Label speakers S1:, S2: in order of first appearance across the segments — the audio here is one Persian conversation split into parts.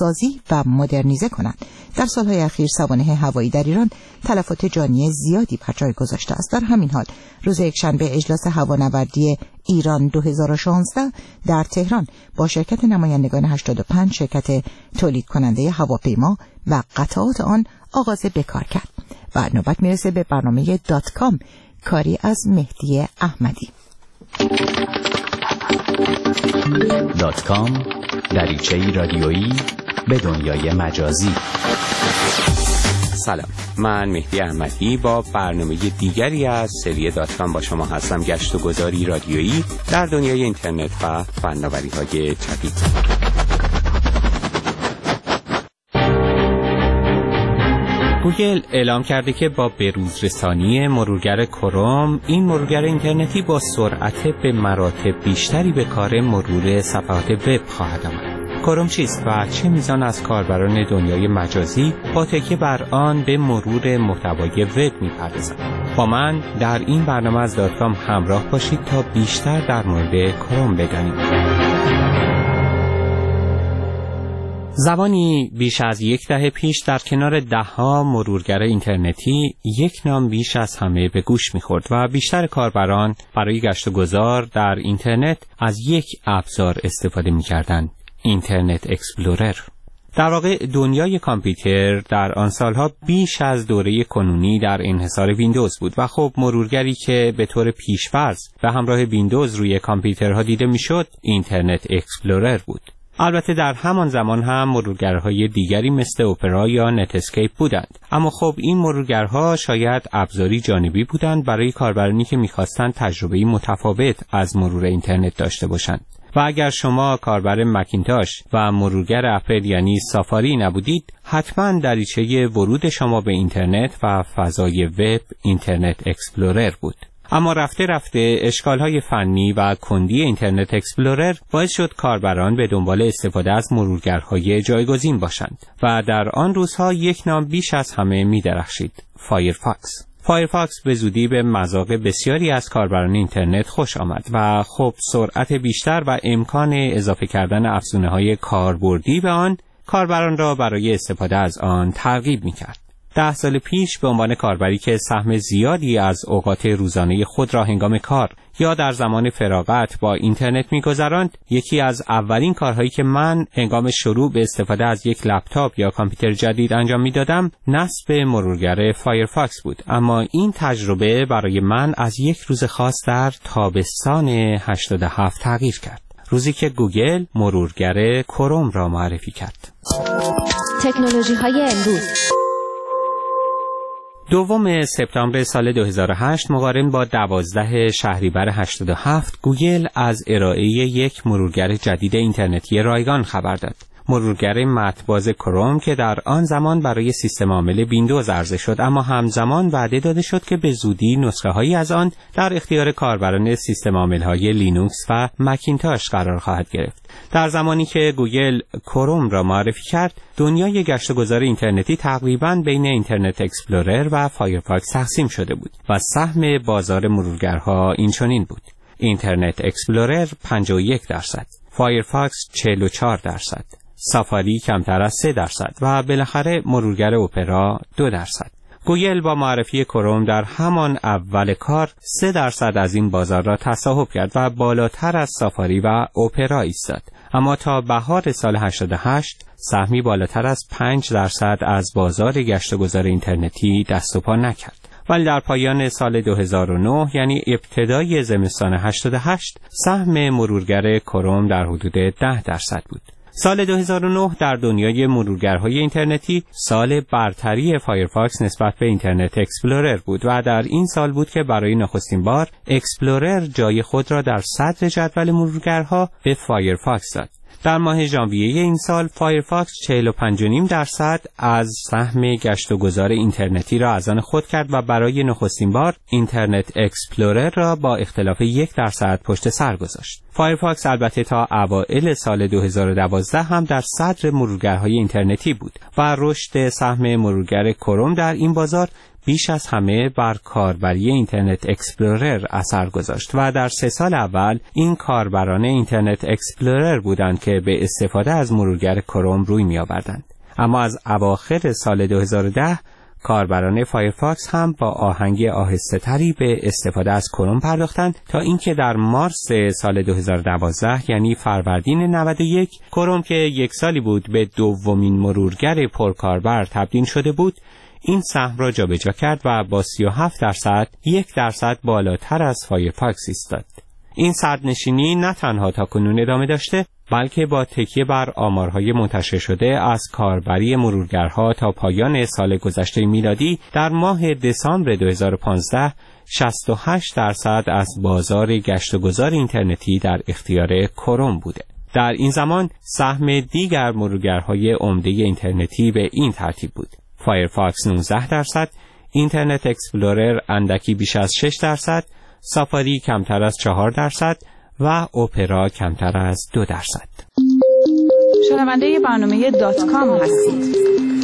S1: بازسازی و مدرنیزه کنند. در سالهای اخیر سوانح هوایی در ایران تلفات جانی زیادی بر جای گذاشته است. در همین حال روز یکشنبه اجلاس هوانوردی ایران 2016 در تهران با شرکت نمایندگان 85 شرکت تولید کننده هواپیما و قطعات آن آغاز به کار کرد و نوبت میرسه به برنامه .com، کاری از مهدی احمدی.
S2: .com، دریچه‌ای رادیویی به دنیای مجازی.
S3: سلام، من مهدی احمدی با برنامه دیگری از سری .com با شما هستم. گشت و گذاری رادیویی در دنیای اینترنت و فناوری‌های جدید. گوگل اعلام کرده که با بروزرسانی مرورگر کروم، این مرورگر اینترنتی با سرعت به مراتب بیشتری به کار مرور صفحات وب خواهد آمد. کروم چیست و چه میزان از کاربران دنیای مجازی با تکیه بر آن به مرور محتوای وب می‌پردازند؟ با من در این برنامه از .com همراه باشید تا بیشتر در مورد کروم بدانیم. زمانی بیش از یک دهه پیش در کنار ده‌ها مرورگر اینترنتی یک نام بیش از همه به گوش می‌خورد و بیشتر کاربران برای گشت و گذار در اینترنت از یک ابزار استفاده می‌کردند: اینترنت اکسپلورر. در واقع دنیای کامپیوتر در آن سالها بیش از دوره کنونی در انحصار ویندوز بود و خب مرورگری که به طور پیش‌فرض به همراه ویندوز روی کامپیوترها دیده می‌شد اینترنت اکسپلورر بود. البته در همان زمان هم مرورگرهای دیگری مثل اپرا یا نت اسکیپ بودند، اما خب این مرورگرها شاید ابزاری جانبی بودند برای کاربرانی که می‌خواستند تجربه‌ای متفاوت از مرور اینترنت داشته باشند. و اگر شما کاربر مکینتاش و مرورگر اپل یعنی سافاری نبودید، حتما دریچه ورود شما به اینترنت و فضای وب اینترنت اکسپلورر بود. اما رفته رفته اشکال‌های فنی و کندی اینترنت اکسپلورر باعث شد کاربران به دنبال استفاده از مرورگرهای جایگزین باشند و در آن روزها یک نام بیش از همه می‌درخشید: فایرفاکس. فایرفاکس به زودی به مذاق بسیاری از کاربران اینترنت خوش آمد و خب سرعت بیشتر و امکان اضافه کردن افزونه‌های کاربردی به آن کاربران را برای استفاده از آن ترغیب می‌کرد. 10 سال پیش به عنوان کاربری که سهم زیادی از اوقات روزانه خود را هنگام کار یا در زمان فراغت با اینترنت می‌گذراند، یکی از اولین کارهایی که من هنگام شروع به استفاده از یک لپتاپ یا کامپیوتر جدید انجام می‌دادم نصب مرورگر فایرفاکس بود. اما این تجربه برای من از یک روز خاص در تابستان 87 تغییر کرد، روزی که گوگل مرورگر کروم را معرفی کرد.
S4: تکنولوژی‌های امروز.
S3: 2 سپتامبر سال 2008 مقارن با 12 شهریور 87 گوگل از ارائه یک مرورگر جدید اینترنتی رایگان خبر داد. مرورگر متن‌باز کروم که در آن زمان برای سیستم عامل ویندوز عرضه شد، اما همزمان وعده داده شد که به زودی نسخه‌هایی از آن در اختیار کاربران سیستم عامل‌های لینوکس و مکینتاش قرار خواهد گرفت. در زمانی که گوگل کروم را معرفی کرد، دنیای گشت و گذار اینترنتی تقریباً بین اینترنت اکسپلورر و فایرفاکس تقسیم شده بود و سهم بازار مرورگرها اینچنین بود: اینترنت اکسپلورر 51%، فایرفاکس 44%، سافاری کمتر از 3% و بالاخره مرورگر اپرا 2%. گوگل با معرفی کروم در همان اول کار 3% از این بازار را تصاحب کرد و بالاتر از سافاری و اپرا ایستاد. اما تا بهار سال 88 سهمی بالاتر از 5% از بازار گشت و گذار اینترنتی دست و پا نکرد. ولی در پایان سال 2009 یعنی ابتدای زمستان 88 سهم مرورگر کروم در حدود 10% بود. سال 2009 در دنیای مرورگرهای اینترنتی سال برتری فایرفاکس نسبت به اینترنت اکسپلورر بود و در این سال بود که برای نخستین بار اکسپلورر جای خود را در صدر جدول مرورگرها به فایرفاکس داد. در ماه ژانویه این سال فایرفاکس 45.5% از سهم گشت و گذار اینترنتی را از آن خود کرد و برای نخستین بار اینترنت اکسپلورر را با اختلاف 1% پشت سر گذاشت. فایرفاکس البته تا اوایل سال 2012 هم در صدر مرورگرهای اینترنتی بود و رشد سهم مرورگر کروم در این بازار بیش از همه بر کاربری اینترنت اکسپلورر اثر گذاشت و در 3 سال اول این کاربران اینترنت اکسپلورر بودند که به استفاده از مرورگر کروم روی می آوردند. اما از اواخر سال 2010 کاربران فایرفاکس هم با آهنگ آهسته‌تری به استفاده از کروم پرداختند تا اینکه در مارس سال 2012 یعنی فروردین 91 کروم که 1 سالی بود به دومین مرورگر پرکاربر تبدیل شده بود این سهم را جابجا کرد و با 37% 1% بالاتر از فایرفاکس ایستاد. این صدرنشینی نه تنها تاکنون ادامه داشته بلکه با تکیه بر آمارهای منتشر شده از کاربری مرورگرها تا پایان سال گذشته میلادی در ماه دسامبر 2015 68% از بازار گشت و گذار اینترنتی در اختیار کروم بوده. در این زمان سهم دیگر مرورگرهای عمده اینترنتی به این ترتیب بود: فایرفاکس 19%، اینترنت اکسپلورر اندکی بیش از 6%، سافاری کمتر از 4% و اپرا کمتر از 2%.
S5: شنونده برنامه .com هستید.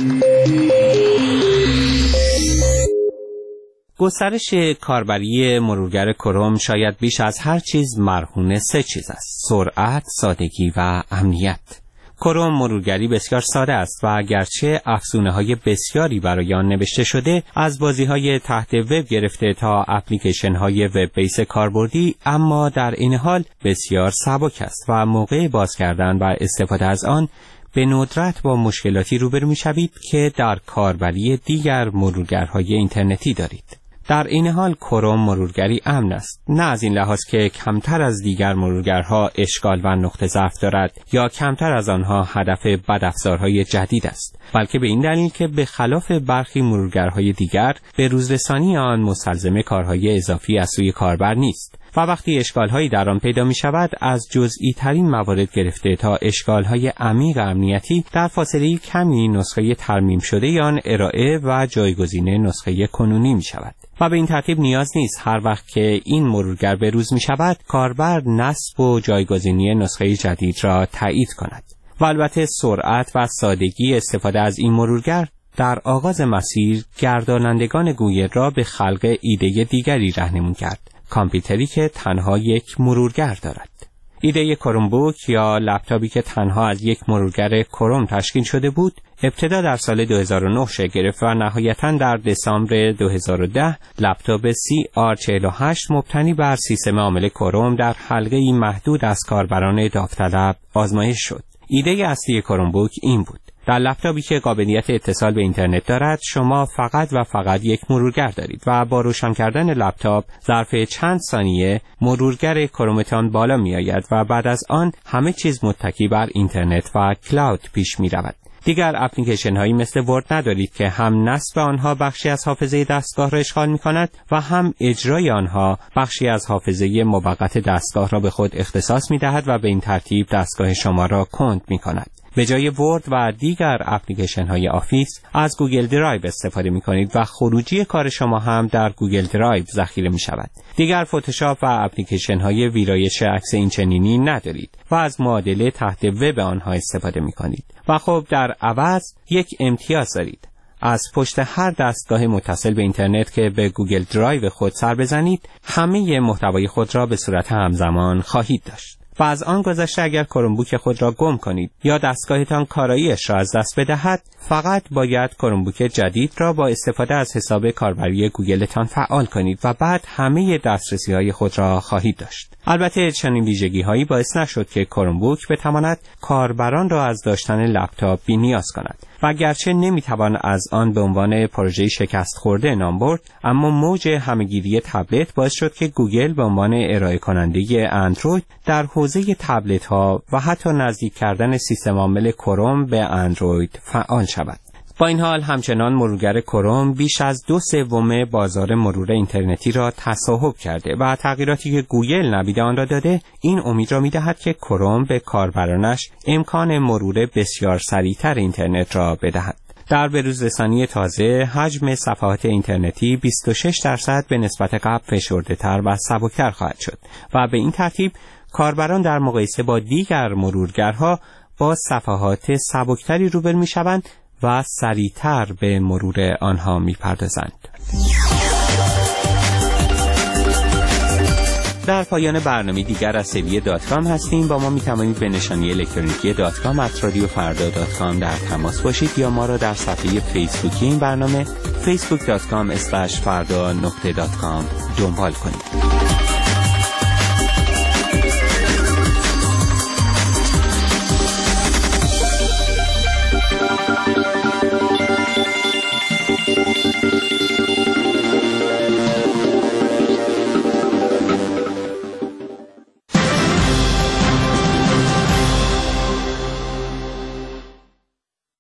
S3: گسترش کاربری مرورگر کروم شاید بیش از هر چیز مرهون 3 چیز است: سرعت، سادگی و امنیت. کروم مرورگری بسیار ساده است و گرچه افزونه‌های بسیاری برای آن نوشته شده از بازی‌های تحت وب گرفته تا اپلیکیشن‌های وب بیس کاربردی، اما در این حال بسیار سبک است و موقع باز کردن و استفاده از آن به ندرت با مشکلاتی روبرو می‌شوید که در کاربری دیگر مرورگرهای اینترنتی دارید. در این حال کروم مرورگری امن است، نه از این لحاظ که کمتر از دیگر مرورگرها اشکال و نقطه ضعف دارد یا کمتر از آنها هدف بدافزارهای جدید است، بلکه به این دلیل که به خلاف برخی مرورگرهای دیگر به روزرسانی آن مستلزم کارهای اضافی از سوی کاربر نیست و وقتی اشکالهایی در آن پیدا می شود از جزئی ترین موارد گرفته تا اشکالهای عمیق امنیتی در فاصله کمی نسخه ترمیم شده آن ارائه و جایگزین نسخه کنونی می شود و به این ترتیب نیاز نیست هر وقت که این مرورگر به روز می شود کاربر نصب و جایگزینی نسخه جدید را تایید کند. و البته سرعت و سادگی استفاده از این مرورگر در آغاز مسیر گردانندگان گوگل را به خلق ایده دیگری راهنمون کرد: کامپیوتری که تنها یک مرورگر دارد. ایده کرومبوک یا لپتاپی که تنها از یک مرورگر کروم تشکیل شده بود ابتدا در سال 2009 شکل گرفت و نهایتاً در دسامبر 2010 لپتاپ CR48 مبتنی بر سیستم عامل کروم در حلقه‌ای محدود از کاربران داوطلب آزمایش شد. ایده اصلی کرومبوک این بود: در لپتاپی که قابلیت اتصال به اینترنت دارد شما فقط و فقط یک مرورگر دارید و با روشن کردن لپتاپ ظرف چند ثانیه مرورگر کرومتان بالا می آید و بعد از آن همه چیز متکی بر اینترنت و کلاود پیش می رود. دیگر اپلیکیشن هایی مثل ورد ندارید که هم نصب آنها بخشی از حافظه دستگاه را اشغال می کند و هم اجرای آنها بخشی از حافظه موقت دستگاه را به خود اختصاص می دهد و به این ترتیب دستگاه شما را کند می کند. به جای ورد و دیگر اپلیکیشن های آفیس از گوگل درایو استفاده می کنید و خروجی کار شما هم در گوگل درایو ذخیره می شود. دیگر فتوشاپ و اپلیکیشن های ویرایش عکس اینچنینی ندارید و از معادله تحت وب آنها استفاده می کنید. و خب در عوض یک امتیاز دارید: از پشت هر دستگاه متصل به اینترنت که به گوگل درایو خود سر بزنید همه محتوای خود را به صورت همزمان خواهید داشت. و از آن گذشته اگر کرومبوک خود را گم کنید یا دستگاهتان کارایی‌اش را از دست بدهد فقط باید کرومبوک جدید را با استفاده از حساب کاربری گوگلتان فعال کنید و بعد همه دسترسی‌های خود را خواهید داشت. البته چنین ویژگی‌هایی باعث نشد که کرومبوک بتواند کاربران را از داشتن لپتاپ بی‌نیاز کند و گرچه نمیتوان از آن به عنوان پروژه شکست خورده نام برد، اما موج همه‌گیری تبلت باعث شد که گوگل به عنوان ارائه کننده اندروید در حوزه تبلت ها و حتی نزدیک کردن سیستم عامل کروم به اندروید فعال شود. با این حال همچنان مرورگر کروم بیش از 2/3 بازار مرور اینترنتی را تصاحب کرده و تغییراتی که گوگل نوید آن را داده این امید را می‌دهد که کروم به کاربرانش امکان مرور بسیار سریعتر اینترنت را بدهد. در بروزرسانی تازه حجم صفحات اینترنتی 26% به نسبت قبل فشرده‌تر و سبکتر خواهد شد و به این ترتیب کاربران در مقایسه با دیگر مرورگرها با صفحات سبکتری روبرو می‌شوند و سریعتر به مرور آنها می‌پردازند. در پایان برنامه دیگر از sevilla.com هستیم. با ما میتوانید به نشانی الکترونیکی .com@radiofarda.com در تماس باشید یا ما را در صفحه فیسبوکی این برنامه facebook.com/farda.com دنبال کنید.